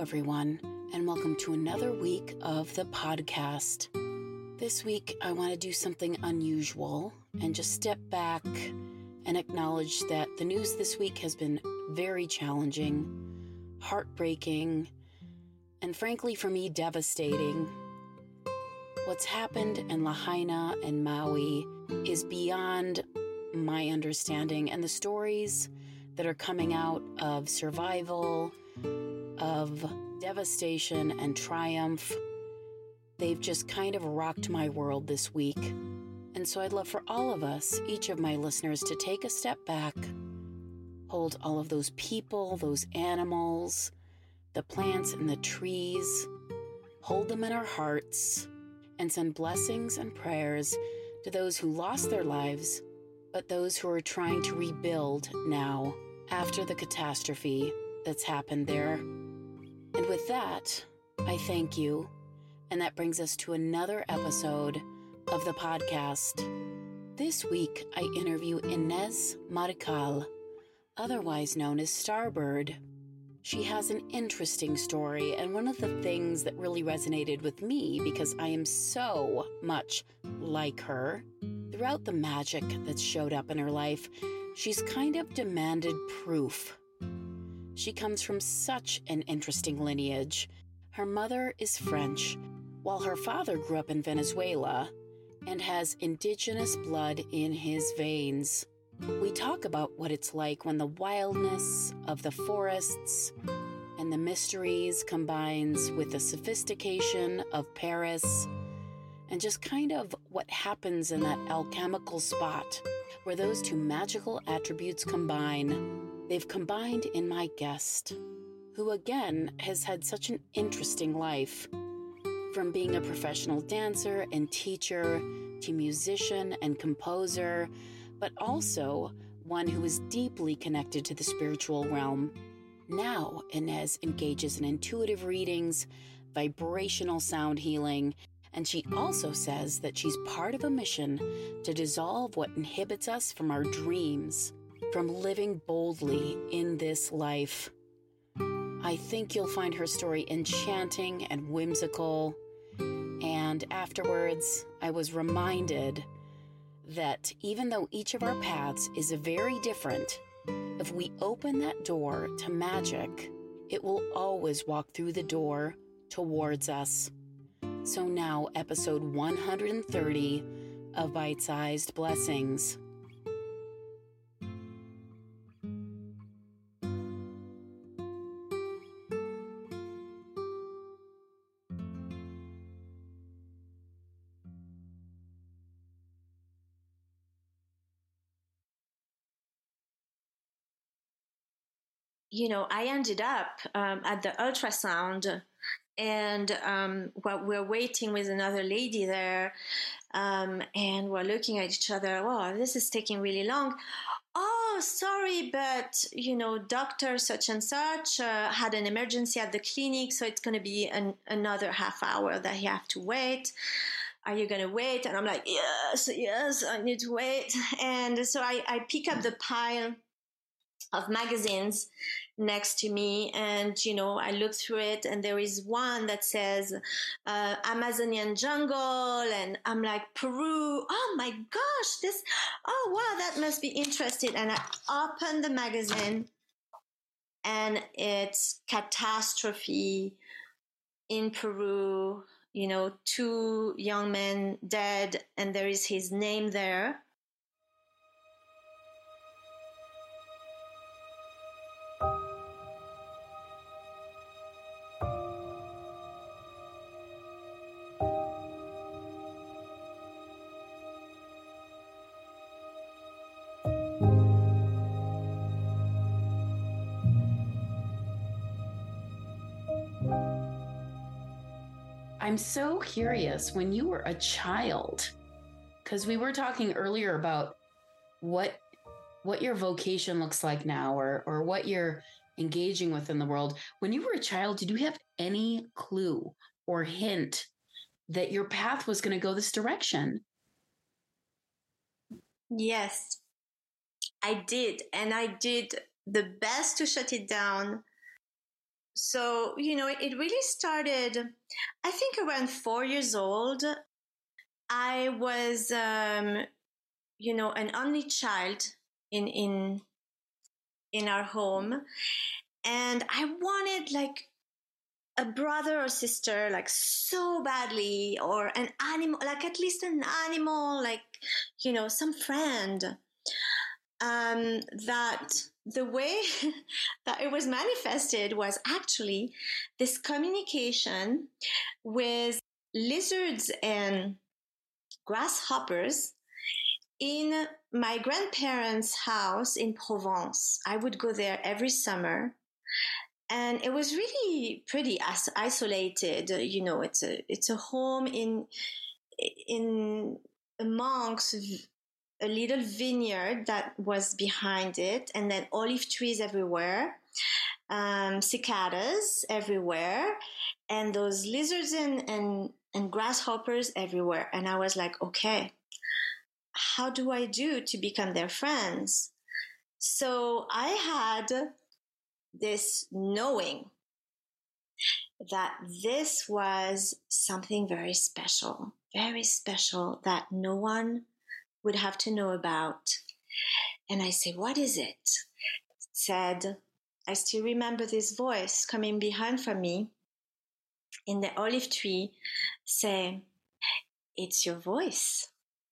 everyone, and welcome to another week of the podcast. This week, I want to do something unusual and just step back and acknowledge that the news this week has been very challenging, heartbreaking, and frankly, for me, devastating. What's happened in Lahaina and Maui is beyond my understanding, and the stories that are coming out of survival, of devastation and triumph, they've just kind of rocked my world this week. And so I'd love for all of us, each of my listeners, to take a step back, hold all of those people, those animals, the plants and the trees, hold them in our hearts, and send blessings and prayers to those who lost their lives, but those who are trying to rebuild now after the catastrophe that's happened there. And with that, I thank you. And that brings us to another episode of the podcast. This week, I interview Inez Marical, otherwise known as Starbird. She has an interesting story, and one of the things that really resonated with me, because I am so much like her, throughout the magic that showed up in her life, she's kind of demanded proof. She comes from such an interesting lineage. Her mother is French, while her father grew up in Venezuela and has indigenous blood in his veins. We talk about what it's like when the wildness of the forests and the mysteries combines with the sophistication of Paris, and just kind of what happens in that alchemical spot where those two magical attributes combine. They've combined in my guest, who again has had such an interesting life, from being a professional dancer and teacher to musician and composer, but also one who is deeply connected to the spiritual realm. Now, Inez engages in intuitive readings, vibrational sound healing, and she also says that she's part of a mission to dissolve what inhibits us from our dreams, from living boldly in this life. I think you'll find her story enchanting and whimsical, and afterwards, I was reminded that even though each of our paths is very different, if we open that door to magic, it will always walk through the door towards us. So now, episode 130 of Bite-Sized Blessings. I ended up at the ultrasound, and we're waiting with another lady there, and we're looking at each other. Oh, this is taking really long. Oh, sorry, but, doctor such and such had an emergency at the clinic, so it's going to be another half hour that you have to wait. Are you going to wait? And I'm like, yes, I need to wait. And so I pick up the pile of magazines next to me, and I look through it, and there is one that says Amazonian jungle, and I'm like, Peru, oh my gosh, oh wow, that must be interesting. And I open the magazine, and it's catastrophe in Peru, 2 young men dead, and there is his name there. I'm so curious, when you were a child, because we were talking earlier about what your vocation looks like now, or what you're engaging with in the world. When you were a child, did you have any clue or hint that your path was going to go this direction? Yes, I did. And I did the best to shut it down. So, it really started, I think, around 4 years old. I was, an only child in our home, and I wanted like a brother or sister, like so badly, or an animal, like at least an animal, like some friend. That the way that it was manifested was actually this communication with lizards and grasshoppers in my grandparents' house in Provence. I would go there every summer, and it was really pretty isolated. It's a home in amongst a little vineyard that was behind it, and then olive trees everywhere, cicadas everywhere, and those lizards and grasshoppers everywhere. And I was like, okay, how do I do to become their friends? So I had this knowing that this was something very special that no one would have to know about. And I say, what is it? It said, I still remember this voice coming behind from me in the olive tree, say, it's your voice.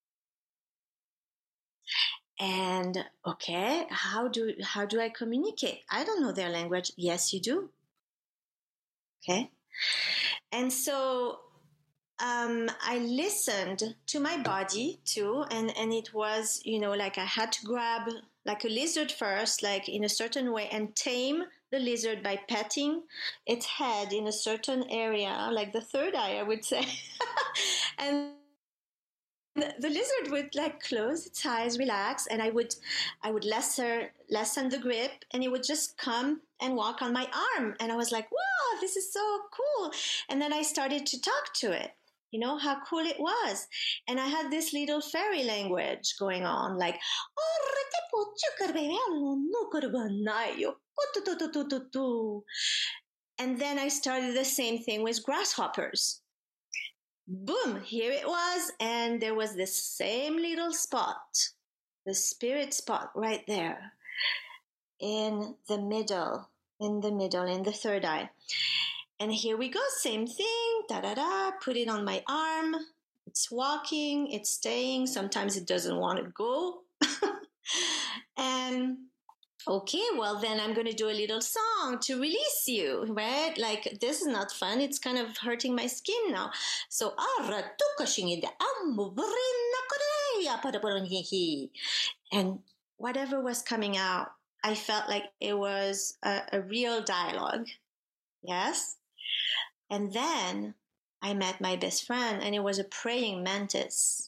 And okay, how do I communicate? I don't know their language. Yes, you do. Okay. And so I listened to my body too, and it was, like I had to grab like a lizard first, like in a certain way, and tame the lizard by petting its head in a certain area, like the third eye, I would say. And the lizard would like close its eyes, relax, and I would lessen the grip, and it would just come and walk on my arm. And I was like, wow, this is so cool. And then I started to talk to it, how cool it was. And I had this little fairy language going on, like, and then I started the same thing with grasshoppers. Boom, here it was, and there was this same little spot, the spirit spot right there in the middle, in the third eye. And here we go, same thing, da-da-da, put it on my arm. It's walking, it's staying. Sometimes it doesn't want to go. And okay, well, then I'm going to do a little song to release you, right? Like, this is not fun. It's kind of hurting my skin now. So, and whatever was coming out, I felt like it was a real dialogue. Yes. And then I met my best friend, and it was a praying mantis.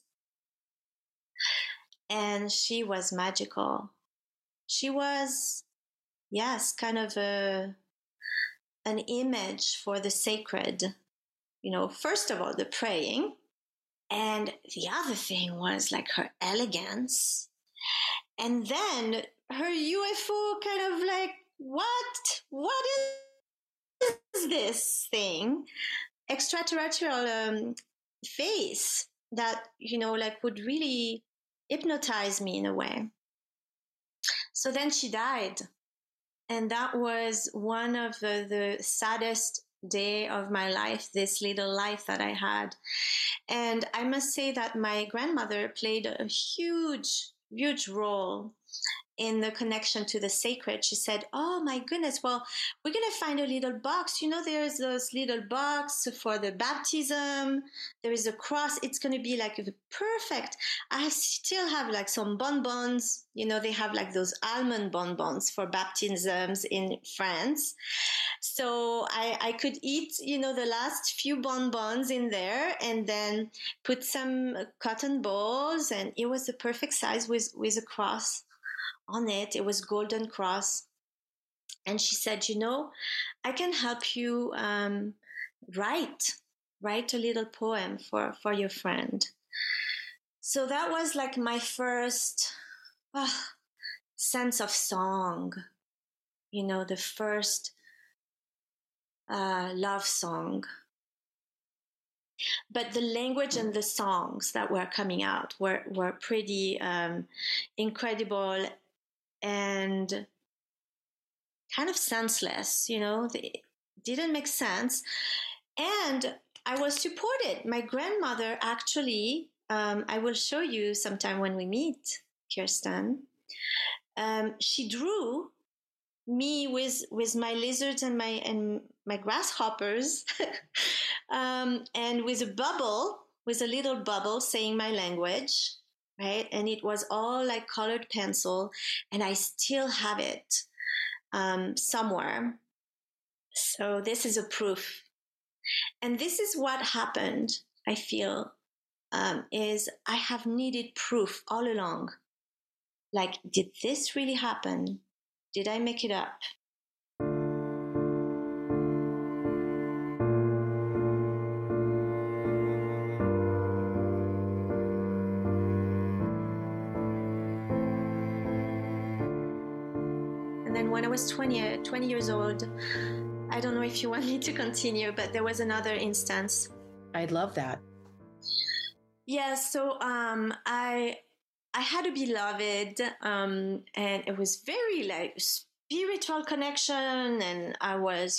And she was magical. She was, yes, kind of an image for the sacred. First of all, the praying. And the other thing was like her elegance. And then her UFO kind of like, what is this thing? Extraterrestrial face that, like would really hypnotize me in a way. So then she died. And that was one of the saddest day of my life, this little life that I had. And I must say that my grandmother played a huge, huge role in the connection to the sacred. She said, oh my goodness, well, we're going to find a little box. There's those little box for the baptism. There is a cross. It's going to be like perfect. I still have like some bonbons. They have like those almond bonbons for baptisms in France. So I could eat, the last few bonbons in there, and then put some cotton balls, and it was the perfect size with a cross on it. It was golden cross. And she said, I can help you write a little poem for your friend. So that was like my first sense of song, the first love song. But the language and the songs that were coming out were pretty incredible and kind of senseless, they didn't make sense. And I was supported. My grandmother actually, I will show you sometime when we meet, Kirsten. She drew me with my lizards and my grasshoppers, and with a little bubble saying my language, right? And it was all like colored pencil, and I still have it somewhere. So this is a proof. And this is what happened, I feel, is I have needed proof all along. Like, did this really happen? Did I make it up? And then when I was 20 years old, I don't know if you want me to continue, but there was another instance. I'd love that. Yeah, so I had a beloved, and it was very like spiritual connection, and I was,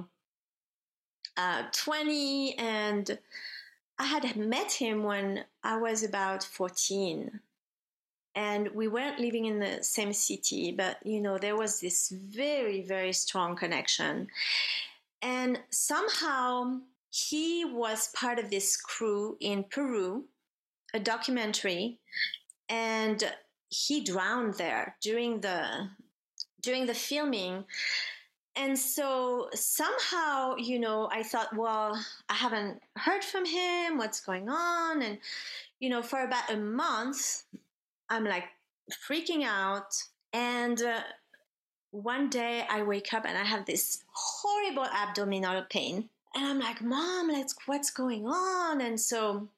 20, and I had met him when I was about 14. And we weren't living in the same city, but, there was this very, very strong connection. And somehow he was part of this crew in Peru, a documentary, and he drowned there during the filming. And so somehow, I thought, well, I haven't heard from him. What's going on? And, for about a month, I'm like freaking out. And one day I wake up and I have this horrible abdominal pain. And I'm like, Mom, what's going on? And so,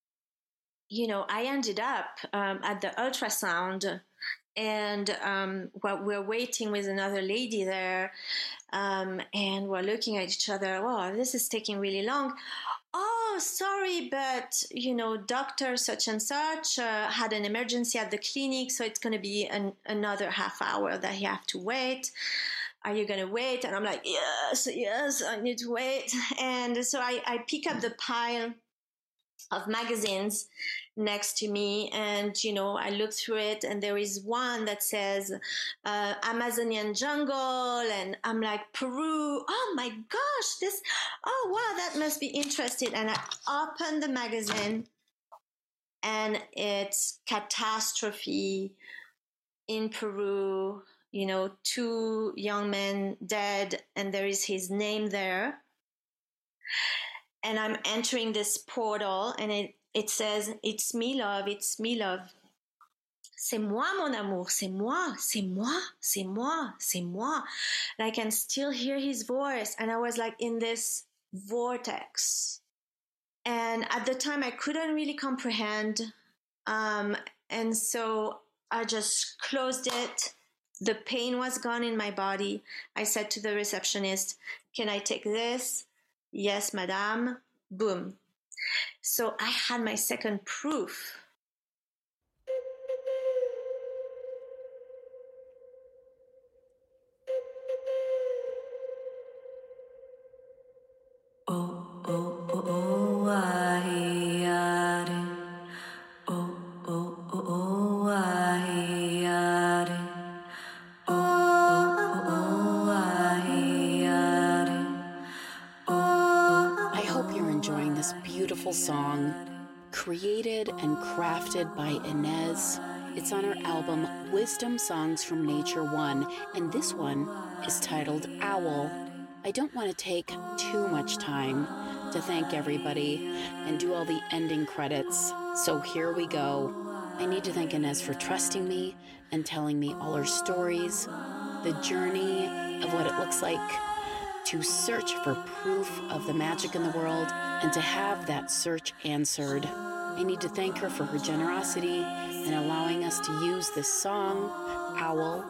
I ended up at the ultrasound, and we're waiting with another lady there, and we're looking at each other. Oh, this is taking really long. Oh, sorry, but, doctor such and such had an emergency at the clinic, so it's going to be another half hour that you have to wait. Are you going to wait? And I'm like, yes, I need to wait. And so I pick up the pile of magazines next to me, and I look through it, and there is one that says Amazonian jungle, and I'm like, Peru, oh my gosh, oh wow, that must be interesting. And I open the magazine, and it's catastrophe in Peru, 2 young men dead, and there is his name there. And I'm entering this portal, and it says, it's me, love, it's me, love. C'est moi, mon amour, c'est moi, c'est moi, c'est moi, c'est moi. And I can still hear his voice. And I was like in this vortex. And at the time, I couldn't really comprehend. And so I just closed it. The pain was gone in my body. I said to the receptionist, can I take this? Yes, madame. Boom. So I had my second proof. Oh, oh, oh, oh, I are. Oh, oh, oh, oh, I are. Oh, oh, oh, I are. I hope you're enjoying this beautiful song, created and crafted by Inez. It's on her album Wisdom Songs from Nature 1, and this one is titled Owl. I don't want to take too much time to thank everybody and do all the ending credits, so here we go. I need to thank Inez for trusting me and telling me all her stories, the journey of what it looks like to search for proof of the magic in the world and to have that search answered. I need to thank her for her generosity in allowing us to use this song, Owl.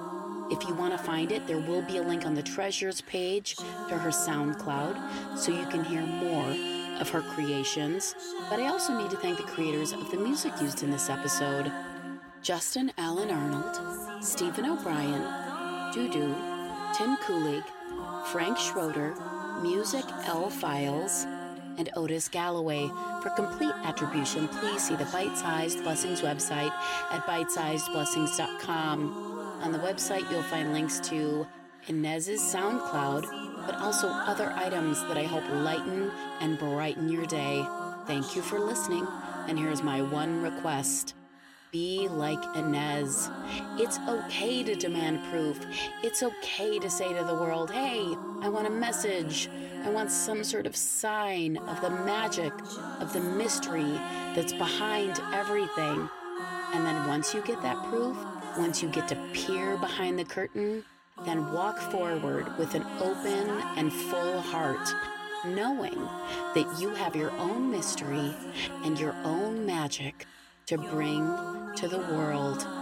If you want to find it, there will be a link on the Treasures page to her SoundCloud so you can hear more of her creations. But I also need to thank the creators of the music used in this episode: Justin Allen Arnold, Stephen O'Brien, Dudu, Tim Kulig, Frank Schroeder, Music L Files, and Otis Galloway. For complete attribution, please see the Bite-Sized Blessings website at bitesizedblessings.com. On the website, you'll find links to Inez's SoundCloud, but also other items that I hope lighten and brighten your day. Thank you for listening, and here's my one request. Be like Inez. It's okay to demand proof. It's okay to say to the world, hey, I want a message. I want some sort of sign of the magic, of the mystery that's behind everything. And then once you get that proof, once you get to peer behind the curtain, then walk forward with an open and full heart, knowing that you have your own mystery and your own magic to bring to the world.